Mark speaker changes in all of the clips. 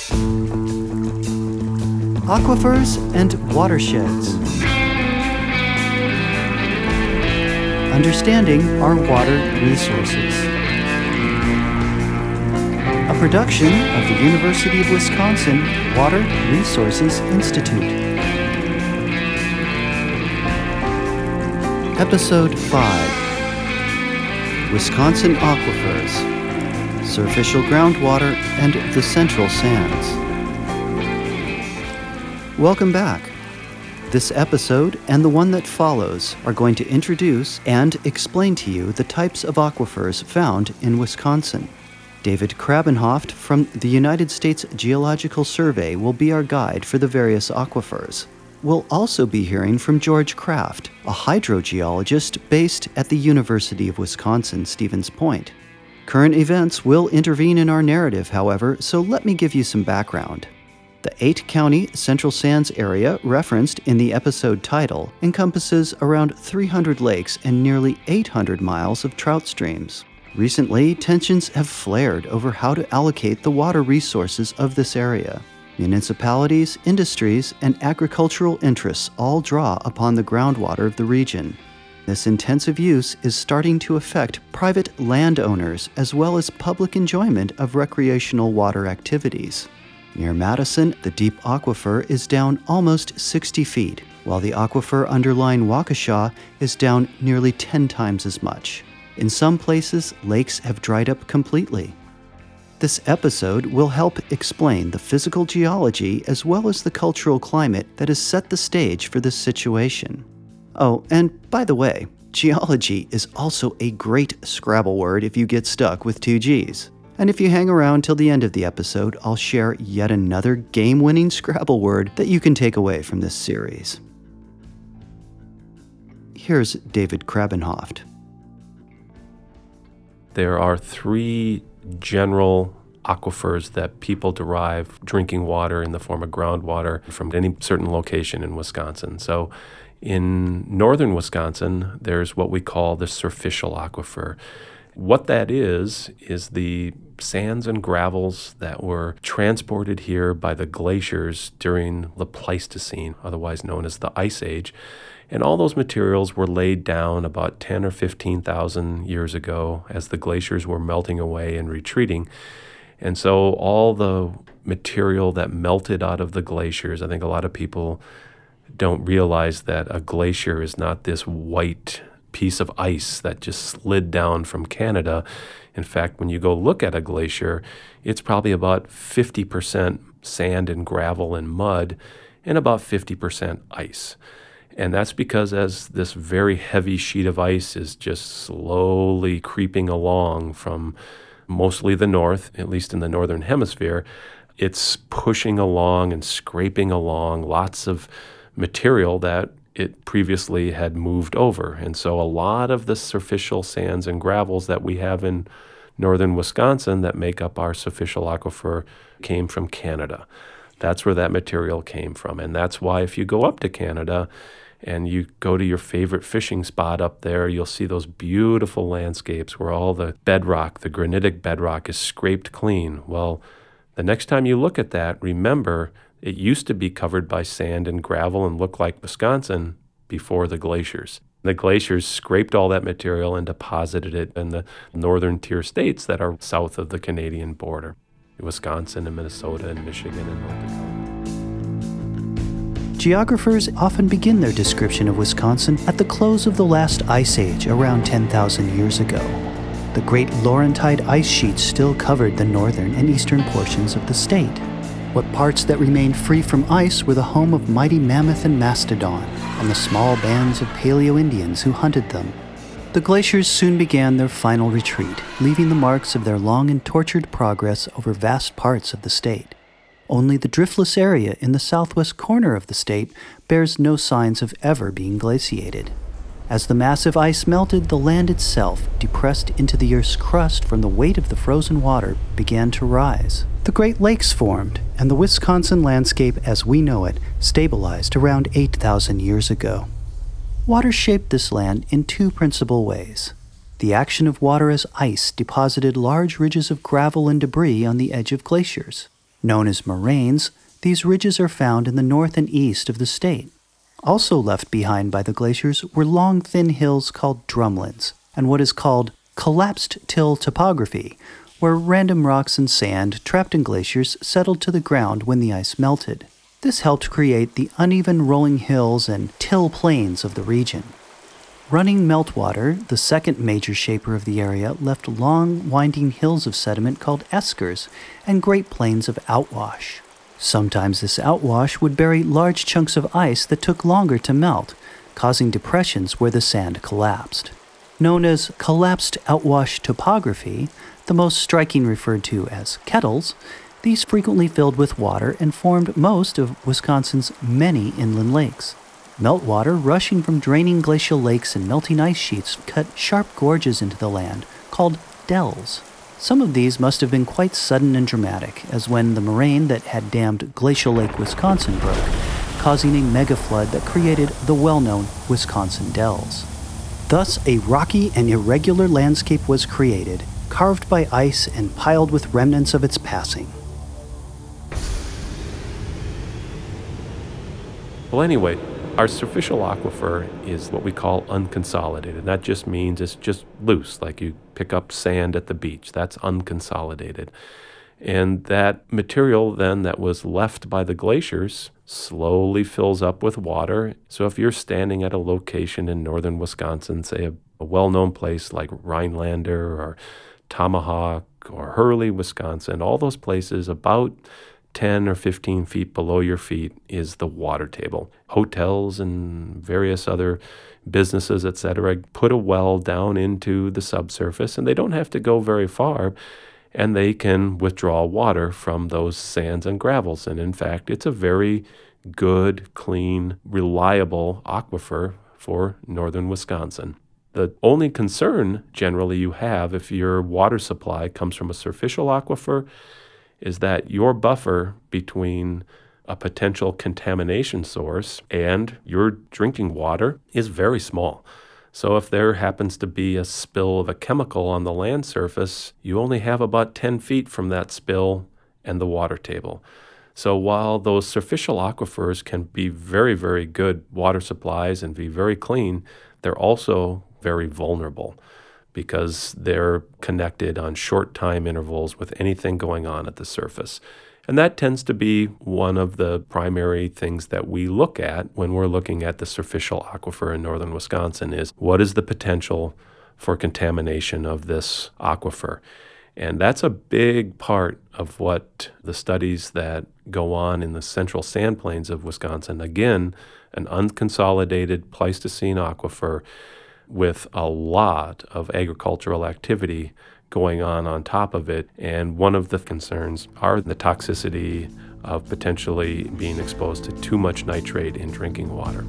Speaker 1: Aquifers and watersheds. Understanding our water resources. A production of the University of Wisconsin Water Resources Institute. Episode 5. Wisconsin Aquifers, Surficial Groundwater, and the Central Sands. Welcome back. This episode and the one that follows are going to introduce and explain to you the types of aquifers found in Wisconsin. David Krabbenhoft from the United States Geological Survey will be our guide for the various aquifers. We'll also be hearing from George Kraft, a hydrogeologist based at the University of Wisconsin, Stevens Point. Current events will intervene in our narrative, however, so let me give you some background. The 8-county Central Sands area referenced in the episode title encompasses around 300 lakes and nearly 800 miles of trout streams. Recently, tensions have flared over how to allocate the water resources of this area. Municipalities, industries, and agricultural interests all draw upon the groundwater of the region. This intensive use is starting to affect private landowners as well as public enjoyment of recreational water activities. Near Madison, the deep aquifer is down almost 60 feet, while the aquifer underlying Waukesha is down nearly 10 times as much. In some places, lakes have dried up completely. This episode will help explain the physical geology as well as the cultural climate that has set the stage for this situation. Oh, and by the way, geology is also a great Scrabble word if you get stuck with 2 G's. And if you hang around till the end of the episode, I'll share yet another game-winning Scrabble word that you can take away from this series. Here's David Krabbenhoft.
Speaker 2: There are 3 general aquifers that people derive drinking water in the form of groundwater from any certain location in Wisconsin. So in northern Wisconsin, there's what we call the surficial aquifer. What that is the sands and gravels that were transported here by the glaciers during the Pleistocene, otherwise known as the Ice Age. And all those materials were laid down about 10 or 15,000 years ago as the glaciers were melting away and retreating. And so all the material that melted out of the glaciers, I think a lot of people don't realize that a glacier is not this white piece of ice that just slid down from Canada. In fact, when you go look at a glacier, it's probably about 50% sand and gravel and mud and about 50% ice. And that's because as this very heavy sheet of ice is just slowly creeping along from mostly the north, at least in the northern hemisphere, it's pushing along and scraping along lots of material that it previously had moved over. And so a lot of the surficial sands and gravels that we have in northern Wisconsin that make up our surficial aquifer came from Canada. That's where that material came from. And that's why if you go up to Canada and you go to your favorite fishing spot up there, you'll see those beautiful landscapes where all the bedrock, the granitic bedrock, is scraped clean. Well, the next time you look at that, remember it used to be covered by sand and gravel and look like Wisconsin before the glaciers. The glaciers scraped all that material and deposited it in the northern tier states that are south of the Canadian border, Wisconsin and Minnesota and Michigan and North Dakota.
Speaker 1: Geographers often begin their description of Wisconsin at the close of the last ice age around 10,000 years ago. The Great Laurentide ice sheet still covered the northern and eastern portions of the state. What parts that remained free from ice were the home of mighty mammoth and mastodon, and the small bands of Paleo-Indians who hunted them. The glaciers soon began their final retreat, leaving the marks of their long and tortured progress over vast parts of the state. Only the driftless area in the southwest corner of the state bears no signs of ever being glaciated. As the massive ice melted, the land itself, depressed into the Earth's crust from the weight of the frozen water, began to rise. The Great Lakes formed, and the Wisconsin landscape as we know it stabilized around 8,000 years ago. Water shaped this land in 2 principal ways. The action of water as ice deposited large ridges of gravel and debris on the edge of glaciers. Known as moraines, these ridges are found in the north and east of the state. Also left behind by the glaciers were long, thin hills called drumlins, and what is called collapsed till topography, where random rocks and sand trapped in glaciers settled to the ground when the ice melted. This helped create the uneven rolling hills and till plains of the region. Running meltwater, the second major shaper of the area, left long, winding hills of sediment called eskers and great plains of outwash. Sometimes this outwash would bury large chunks of ice that took longer to melt, causing depressions where the sand collapsed. Known as collapsed outwash topography, the most striking referred to as kettles, these frequently filled with water and formed most of Wisconsin's many inland lakes. Meltwater rushing from draining glacial lakes and melting ice sheets cut sharp gorges into the land, called dells. Some of these must have been quite sudden and dramatic, as when the moraine that had dammed Glacial Lake, Wisconsin broke, causing a mega flood that created the well-known Wisconsin Dells. Thus, a rocky and irregular landscape was created, carved by ice and piled with remnants of its passing.
Speaker 2: Well, anyway, our superficial aquifer is what we call unconsolidated. That just means it's just loose, like you pick up sand at the beach. That's unconsolidated. And that material then that was left by the glaciers slowly fills up with water. So if you're standing at a location in northern Wisconsin, say a well-known place like Rhinelander or Tomahawk or Hurley, Wisconsin, all those places about 10 or 15 feet below your feet is the water table. Hotels and various other businesses, etc., put a well down into the subsurface, and they don't have to go very far, and they can withdraw water from those sands and gravels. And in fact, it's a very good, clean, reliable aquifer for northern Wisconsin. The only concern generally you have if your water supply comes from a superficial aquifer is that your buffer between a potential contamination source and your drinking water is very small. So if there happens to be a spill of a chemical on the land surface, you only have about 10 feet from that spill and the water table. So while those superficial aquifers can be very, very good water supplies and be very clean, they're also very vulnerable because they're connected on short time intervals with anything going on at the surface. And that tends to be one of the primary things that we look at when we're looking at the superficial aquifer in northern Wisconsin is what is the potential for contamination of this aquifer? And that's a big part of what the studies that go on in the central sand plains of Wisconsin, again, an unconsolidated Pleistocene aquifer with a lot of agricultural activity going on top of it. And one of the concerns are the toxicity of potentially being exposed to too much nitrate in drinking water.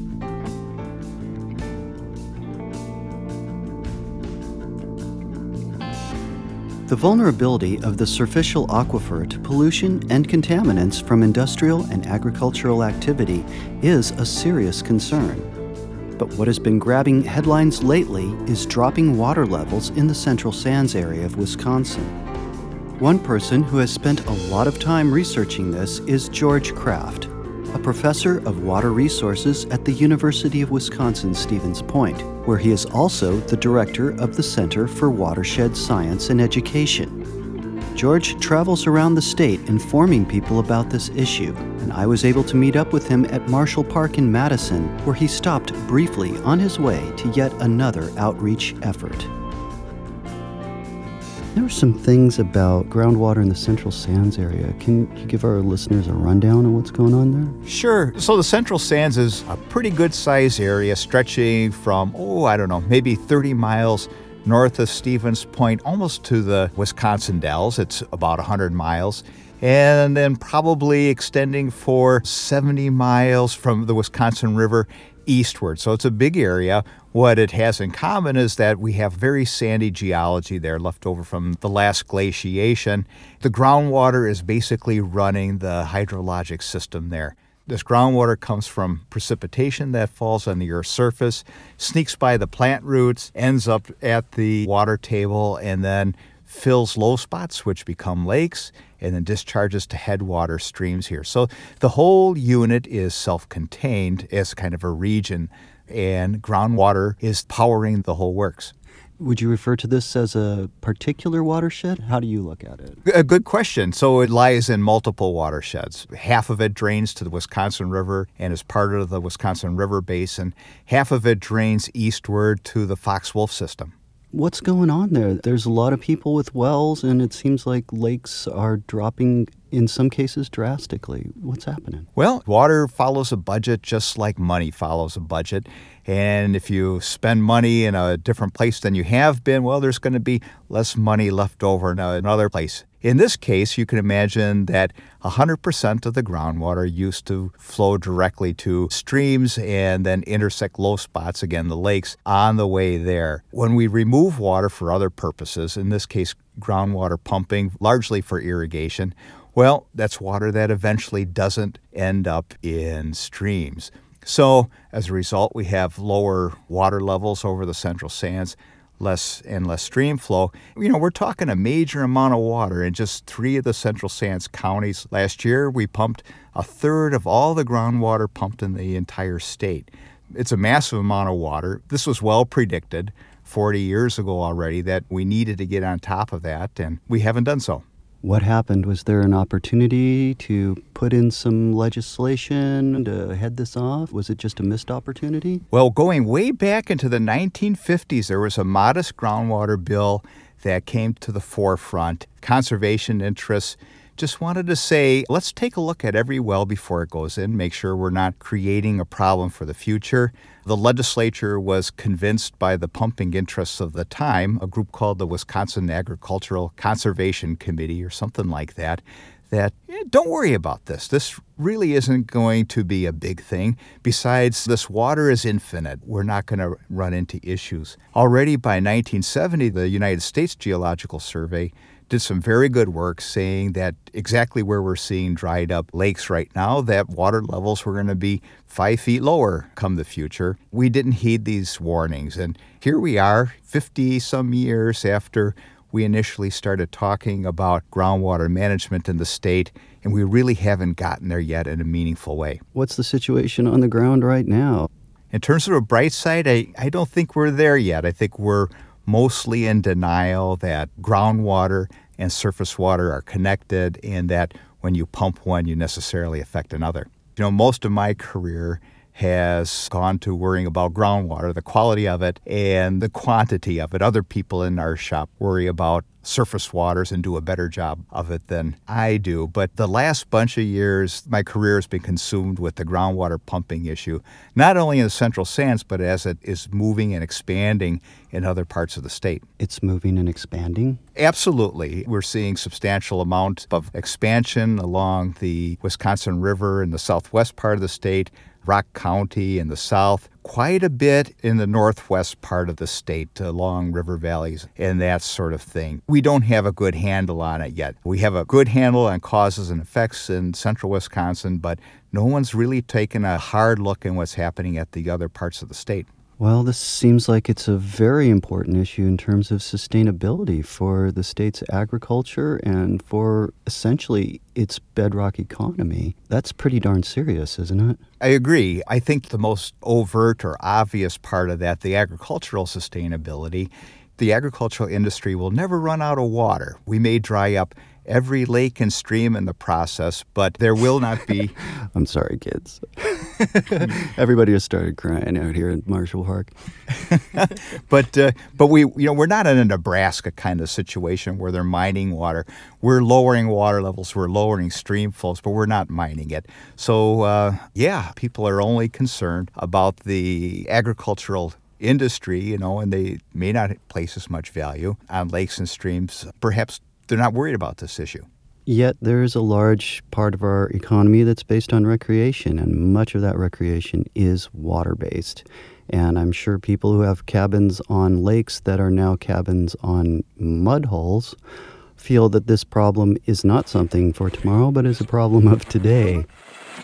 Speaker 1: The vulnerability of the superficial aquifer to pollution and contaminants from industrial and agricultural activity is a serious concern. But what has been grabbing headlines lately is dropping water levels in the central sands area of Wisconsin. One person who has spent a lot of time researching this is George Kraft, a professor of water resources at the University of Wisconsin-Stevens Point, where he is also the director of the Center for Watershed Science and Education. George travels around the state informing people about this issue, and I was able to meet up with him at Marshall Park in Madison, where he stopped briefly on his way to yet another outreach effort. There are some things about groundwater in the Central Sands area. Can you give our listeners a rundown on what's going on there?
Speaker 3: Sure. So the Central Sands is a pretty good-sized area stretching from, maybe 30 miles north of Stevens Point, almost to the Wisconsin Dells. It's about 100 miles. And then probably extending for 70 miles from the Wisconsin River eastward. So it's a big area. What it has in common is that we have very sandy geology there left over from the last glaciation. The groundwater is basically running the hydrologic system there. This groundwater comes from precipitation that falls on the Earth's surface, sneaks by the plant roots, ends up at the water table, and then fills low spots, which become lakes, and then discharges to headwater streams here. So the whole unit is self-contained as kind of a region, and groundwater is powering the whole works.
Speaker 1: Would you refer to this as a particular watershed? How do you look at it?
Speaker 3: A good question. So it lies in multiple watersheds. Half of it drains to the Wisconsin River and is part of the Wisconsin River Basin. Half of it drains eastward to the Fox Wolf system.
Speaker 1: What's going on there? There's a lot of people with wells, and it seems like lakes are dropping, in some cases, drastically. What's happening?
Speaker 3: Well, water follows a budget just like money follows a budget. And if you spend money in a different place than you have been, well, there's going to be less money left over in another place. In this case, you can imagine that 100% of the groundwater used to flow directly to streams and then intersect low spots, again, the lakes, on the way there. When we remove water for other purposes, in this case, groundwater pumping, largely for irrigation, well, that's water that eventually doesn't end up in streams. So as a result, we have lower water levels over the Central Sands, less and less stream flow. We're talking a major amount of water in just 3 of the Central Sands counties. Last year, we pumped a third of all the groundwater pumped in the entire state. It's a massive amount of water. This was well predicted 40 years ago already that we needed to get on top of that, and we haven't done so.
Speaker 1: What happened? Was there an opportunity to put in some legislation to head this off? Was it just a missed opportunity?
Speaker 3: Well, going way back into the 1950s, there was a modest groundwater bill that came to the forefront. Conservation interests just wanted to say, let's take a look at every well before it goes in, make sure we're not creating a problem for the future. The legislature was convinced by the pumping interests of the time, a group called the Wisconsin Agricultural Conservation Committee or something like that, don't worry about this. This really isn't going to be a big thing. Besides, this water is infinite. We're not going to run into issues. Already by 1970, the United States Geological Survey did some very good work saying that exactly where we're seeing dried up lakes right now, that water levels were going to be 5 feet lower come the future. We didn't heed these warnings. And here we are 50-some years after we initially started talking about groundwater management in the state, and we really haven't gotten there yet in a meaningful way.
Speaker 1: What's the situation on the ground right now?
Speaker 3: In terms of a bright side, I don't think we're there yet. I think we're mostly in denial that groundwater and surface water are connected and that when you pump one, you necessarily affect another. Most of my career has gone to worrying about groundwater, the quality of it, and the quantity of it. Other people in our shop worry about surface waters and do a better job of it than I do. But the last bunch of years, my career has been consumed with the groundwater pumping issue, not only in the Central Sands, but as it is moving and expanding in other parts of the state.
Speaker 1: It's moving and expanding?
Speaker 3: Absolutely. We're seeing substantial amount of expansion along the Wisconsin River in the southwest part of the state, Rock County in the south, quite a bit in the northwest part of the state along river valleys and that sort of thing. We don't have a good handle on it yet. We have a good handle on causes and effects in central Wisconsin, but no one's really taken a hard look at what's happening at the other parts of the state.
Speaker 1: Well, this seems like it's a very important issue in terms of sustainability for the state's agriculture and for essentially its bedrock economy. That's pretty darn serious, isn't it?
Speaker 3: I agree. I think the most overt or obvious part of that, the agricultural sustainability, the agricultural industry will never run out of water. We may dry up every lake and stream in the process, but there will not be...
Speaker 1: I'm sorry, kids. Everybody has started crying out here in Marshall Park.
Speaker 3: But we're not in a Nebraska kind of situation where they're mining water. We're lowering water levels, we're lowering stream flows, but we're not mining it. So, people are only concerned about the agricultural industry, and they may not place as much value on lakes and streams. Perhaps they're not worried about this issue.
Speaker 1: Yet there is a large part of our economy that's based on recreation, and much of that recreation is water-based. And I'm sure people who have cabins on lakes that are now cabins on mud holes feel that this problem is not something for tomorrow, but is a problem of today.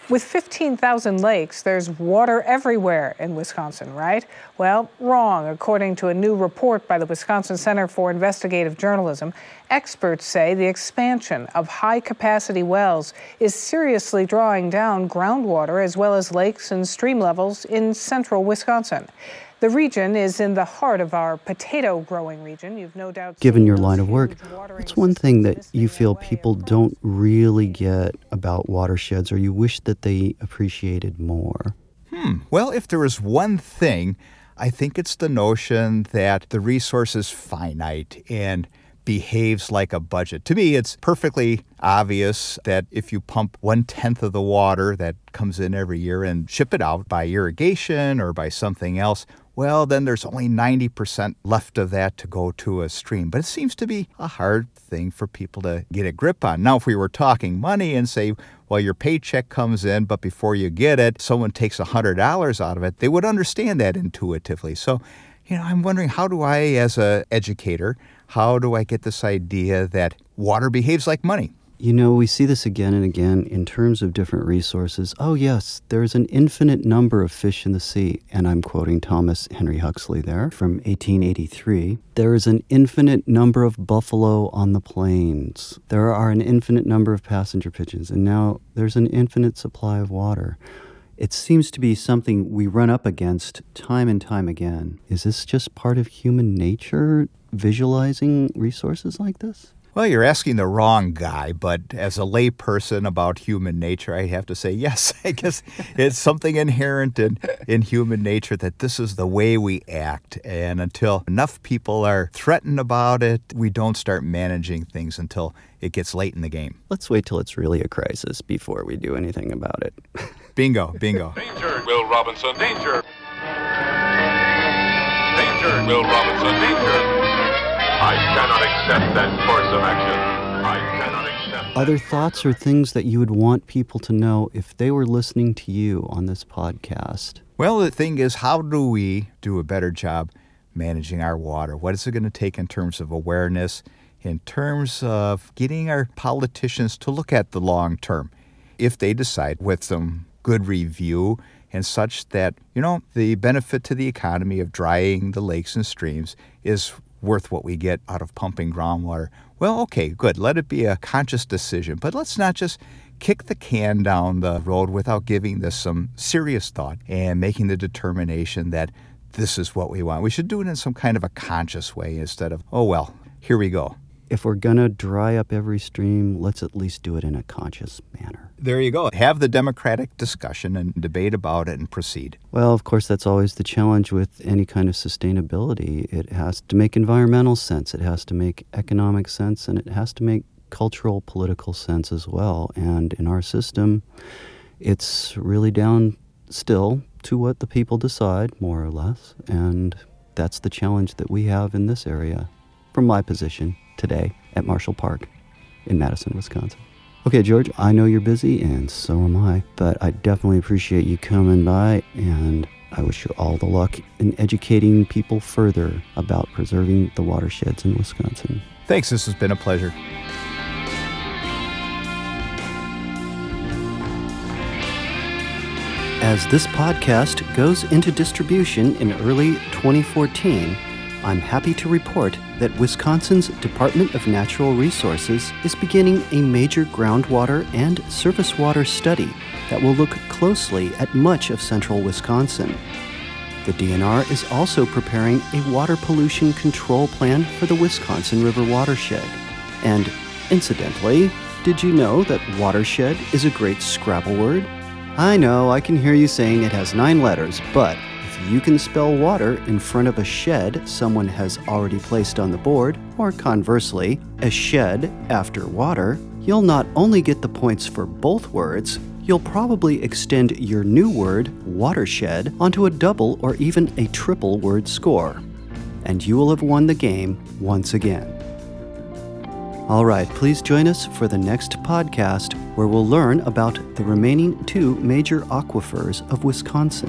Speaker 4: With 15,000 lakes, there's water everywhere in Wisconsin, right? Well, wrong. According to a new report by the Wisconsin Center for Investigative Journalism, experts say the expansion of high-capacity wells is seriously drawing down groundwater as well as lakes and stream levels in central Wisconsin. The region is in the heart of our potato-growing region. You've no doubt
Speaker 1: Given
Speaker 4: seen
Speaker 1: your
Speaker 4: those
Speaker 1: line of work,
Speaker 4: huge watering
Speaker 1: what's one thing that
Speaker 4: systems
Speaker 1: you
Speaker 4: misting
Speaker 1: feel
Speaker 4: their way
Speaker 1: people
Speaker 4: across
Speaker 1: don't really get about watersheds, or you wish that they appreciated more?
Speaker 3: Well, if there is one thing, I think it's the notion that the resource is finite and behaves like a budget. To me, it's perfectly obvious that if you pump 1/10 of the water that comes in every year and ship it out by irrigation or by something else, well, then there's only 90% left of that to go to a stream. But it seems to be a hard thing for people to get a grip on. Now, if we were talking money and say, well, your paycheck comes in, but before you get it, someone takes $100 out of it, they would understand that intuitively. So, I'm wondering, how do I, as an educator, how do I get this idea that water behaves like money?
Speaker 1: We see this again and again in terms of different resources. Oh, yes, there's an infinite number of fish in the sea. And I'm quoting Thomas Henry Huxley there from 1883. There is an infinite number of buffalo on the plains. There are an infinite number of passenger pigeons. And now there's an infinite supply of water. It seems to be something we run up against time and time again. Is this just part of human nature, visualizing resources like this?
Speaker 3: Well, you're asking the wrong guy, but as a layperson about human nature, I have to say, yes, I guess it's something inherent in human nature that this is the way we act. And until enough people are threatened about it, we don't start managing things until it gets late in the game.
Speaker 1: Let's wait till it's really a crisis before we do anything about it.
Speaker 3: Bingo, bingo.
Speaker 5: Danger, Will Robinson, danger. Danger, Will Robinson, danger. I cannot accept that course of action. I cannot accept that.
Speaker 1: Other thoughts or things that you would want people to know if they were listening to you on this podcast?
Speaker 3: Well, the thing is, how do we do a better job managing our water? What is it going to take in terms of awareness, in terms of getting our politicians to look at the long term? If they decide with some good review and such that, the benefit to the economy of drying the lakes and streams is worth what we get out of pumping groundwater. Well, okay, good. Let it be a conscious decision. But let's not just kick the can down the road without giving this some serious thought and making the determination that this is what we want. We should do it in some kind of a conscious way instead of, oh, well, here we go.
Speaker 1: If we're going to dry up every stream, let's at least do it in a conscious manner.
Speaker 3: There you go. Have the democratic discussion and debate about it and proceed.
Speaker 1: Well, of course, that's always the challenge with any kind of sustainability. It has to make environmental sense, it has to make economic sense, and it has to make cultural, political sense as well. And in our system, it's really down still to what the people decide, more or less. And that's the challenge that we have in this area, from my position today at Marshall Park in Madison, Wisconsin. Okay, George, I know you're busy, and so am I, but I definitely appreciate you coming by, and I wish you all the luck in educating people further about preserving the watersheds in Wisconsin.
Speaker 3: Thanks, this has been a pleasure.
Speaker 1: As this podcast goes into distribution in early 2014, I'm happy to report that Wisconsin's Department of Natural Resources is beginning a major groundwater and surface water study that will look closely at much of central Wisconsin. The DNR is also preparing a water pollution control plan for the Wisconsin River watershed. And incidentally, did you know that watershed is a great Scrabble word? I know, I can hear you saying it has 9 letters, but if you can spell water in front of a shed someone has already placed on the board, or conversely, a shed after water, you'll not only get the points for both words, you'll probably extend your new word, watershed, onto a double or even a triple word score. And you will have won the game once again. All right, please join us for the next podcast where we'll learn about the remaining 2 major aquifers of Wisconsin.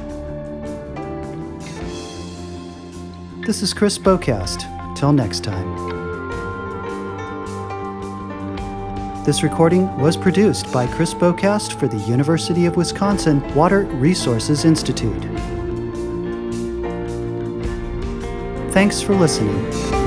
Speaker 1: This is Chris Bocast. Till next time. This recording was produced by Chris Bocast for the University of Wisconsin Water Resources Institute. Thanks for listening.